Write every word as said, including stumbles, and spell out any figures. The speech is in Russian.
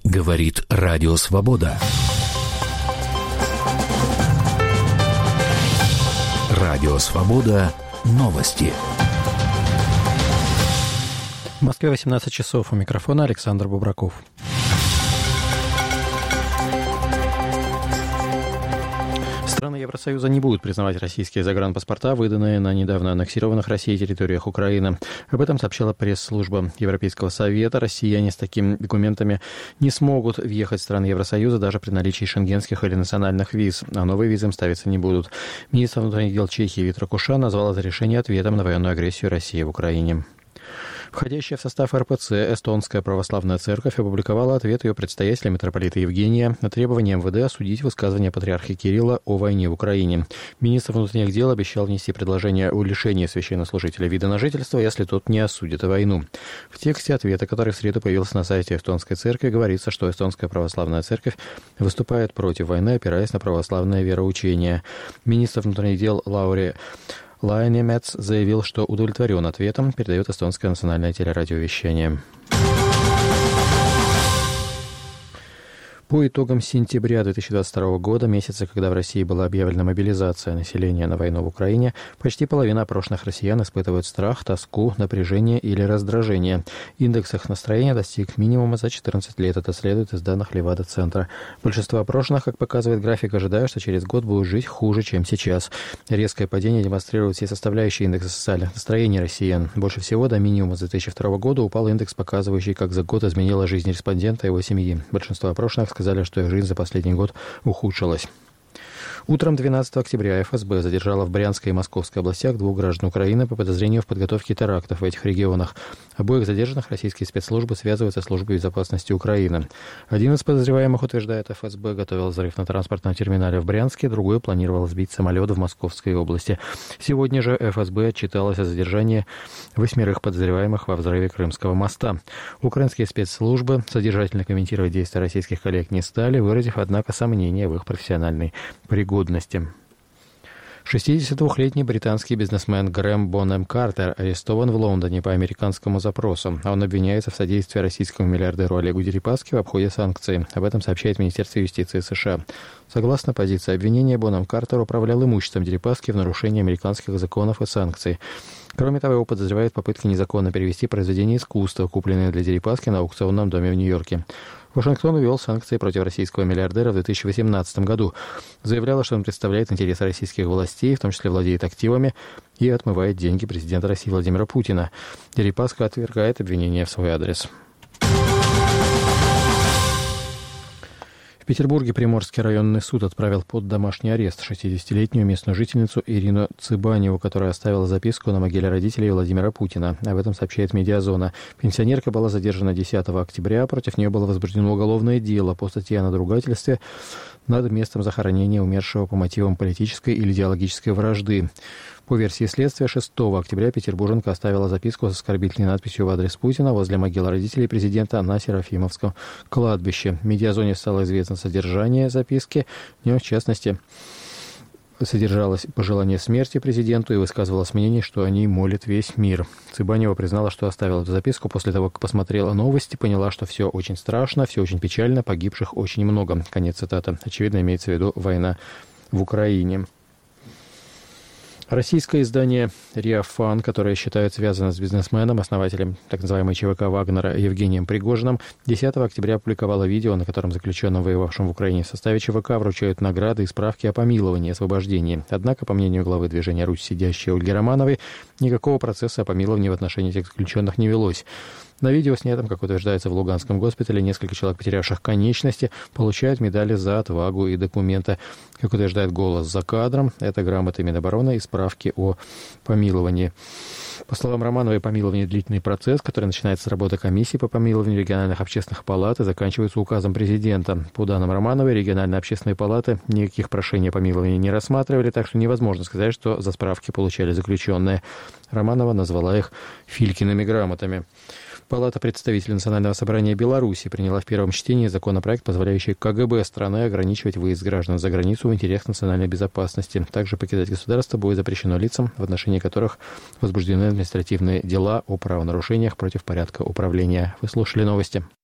Говорит Радио Свобода. Радио Свобода. Новости. В Москве восемнадцать часов. У микрофона Александр Бубраков. Страны Евросоюза не будут признавать российские загранпаспорта, выданные на недавно аннексированных Россией территориях Украины. Об этом сообщила пресс-служба Европейского совета. Россияне с такими документами не смогут въехать в страны Евросоюза даже при наличии шенгенских или национальных виз, а новые визы им ставиться не будут. Министр внутренних дел Чехии Вит Ракушан назвал это решение ответом на военную агрессию России в Украине. Входящая в состав эр пэ цэ Эстонская православная церковь опубликовала ответ ее предстоятеля митрополита Евгения на требование эм вэ дэ осудить высказывания патриарха Кирилла о войне в Украине. Министр внутренних дел обещал внести предложение о лишении священнослужителя вида на жительство, если тот не осудит войну. В тексте ответа, который в среду появился на сайте Эстонской церкви, говорится, что Эстонская православная церковь выступает против войны, опираясь на православное вероучение. Министр внутренних дел Лаури Лайнемец заявил, что удовлетворен ответом, передает эстонское национальное телерадиовещание. По итогам сентября две тысячи двадцать второго года, месяца, когда в России была объявлена мобилизация населения на войну в Украине, почти половина опрошенных россиян испытывают страх, тоску, напряжение или раздражение. Индекс их настроения достиг минимума за четырнадцать лет. Это следует из данных Левада-центра. Большинство опрошенных, как показывает график, ожидают, что через год будут жить хуже, чем сейчас. Резкое падение демонстрирует все составляющие индекса социальных настроений россиян. Больше всего до минимума с две тысячи второго года упал индекс, показывающий, как за год изменила жизнь респондента и его семьи. Большинство опрошенных сказали, что их жизнь за последний год ухудшилась. Утром двенадцатого октября эф эс бэ задержала в Брянской и Московской областях двух граждан Украины по подозрению в подготовке терактов в этих регионах. Обоих задержанных российские спецслужбы связывают со службой безопасности Украины. Один из подозреваемых, утверждает эф эс бэ, готовил взрыв на транспортном терминале в Брянске, другой планировал сбить самолет в Московской области. Сегодня же эф эс бэ отчиталась о задержании восьмерых подозреваемых во взрыве Крымского моста. Украинские спецслужбы содержательно комментировать действия российских коллег не стали, выразив, однако, сомнения в их профессиональной пригодности. шестидесятидвухлетний британский бизнесмен Грэм Бонэм Картер арестован в Лондоне по американскому запросу. Он обвиняется в содействии российскому миллиардеру Олегу Дерипаски в обходе санкций. Об этом сообщает Министерство юстиции США. Согласно позиции обвинения, Бонэм Картер управлял имуществом Дерипаски в нарушении американских законов и санкций. Кроме того, его подозревают в попытке незаконно перевести произведения искусства, купленные для Дерипаски на аукционном доме в Нью-Йорке. Вашингтон ввел санкции против российского миллиардера в две тысячи восемнадцатом году. Заявляла, что он представляет интересы российских властей, в том числе владеет активами и отмывает деньги президента России Владимира Путина. Дерипаска отвергает обвинения в свой адрес. В Петербурге Приморский районный суд отправил под домашний арест шестидесятилетнюю местную жительницу Ирину Цыбаневу, которая оставила записку на могиле родителей Владимира Путина. Об этом сообщает «Медиазона». Пенсионерка была задержана десятого октября. Против нее было возбуждено уголовное дело по статье о надругательстве над местом захоронения умершего по мотивам политической или идеологической вражды. По версии следствия, шестого октября петербурженка оставила записку с оскорбительной надписью в адрес Путина возле могилы родителей президента на Серафимовском кладбище. В «Медиазоне» стало известно содержание записки. В нем, в частности, содержалось пожелание смерти президенту и высказывалось мнение, что о ней молит весь мир. Цыбанева признала, что оставила эту записку после того, как посмотрела новости, поняла, что все очень страшно, все очень печально, погибших очень много. Конец цитаты. Очевидно, имеется в виду война в Украине. Российское издание «Риа Фан», которое считают связано с бизнесменом, основателем так называемой ЧВК «Вагнера» Евгением Пригожиным, десятого октября опубликовало видео, на котором заключенным, воевавшим в Украине в составе ЧВК, вручают награды и справки о помиловании и освобождении. Однако, по мнению главы движения «Русь сидящей» Ольги Романовой, никакого процесса о помиловании в отношении этих заключенных не велось. На видео, снятом, как утверждается, в Луганском госпитале, несколько человек, потерявших конечности, получают медали за отвагу и документы. Как утверждает «Голос» за кадром, это грамоты Минобороны и справки о помиловании. По словам Романовой, помилование – длительный процесс, который начинается с работы комиссии по помилованию региональных общественных палат и заканчивается указом президента. По данным Романовой, региональные общественные палаты никаких прошений о помиловании не рассматривали, так что невозможно сказать, что за справки получали заключенные. Романова назвала их «Филькиными грамотами». Палата представителей Национального собрания Беларуси приняла в первом чтении законопроект, позволяющий ка гэ бэ страны ограничивать выезд граждан за границу в интересах национальной безопасности. Также покидать государство будет запрещено лицам, в отношении которых возбуждены административные дела о правонарушениях против порядка управления. Вы слушали новости.